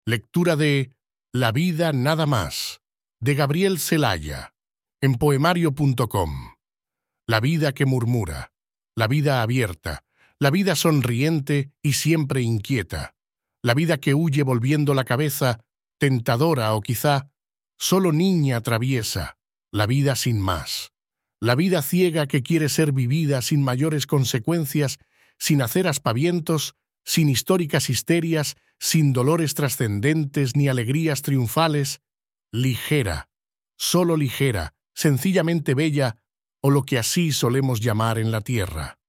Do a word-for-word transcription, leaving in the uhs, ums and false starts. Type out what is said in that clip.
Lectura de La vida nada más, de Gabriel Celaya, en poemario punto com. La vida que murmura, la vida abierta, la vida sonriente y siempre inquieta, la vida que huye volviendo la cabeza, tentadora o quizá solo niña traviesa, la vida sin más, la vida ciega que quiere ser vivida sin mayores consecuencias, sin hacer aspavientos, sin históricas histerias, sin dolores trascendentes ni alegrías triunfales, ligera, solo ligera, sencillamente bella, o lo que así solemos llamar en la tierra.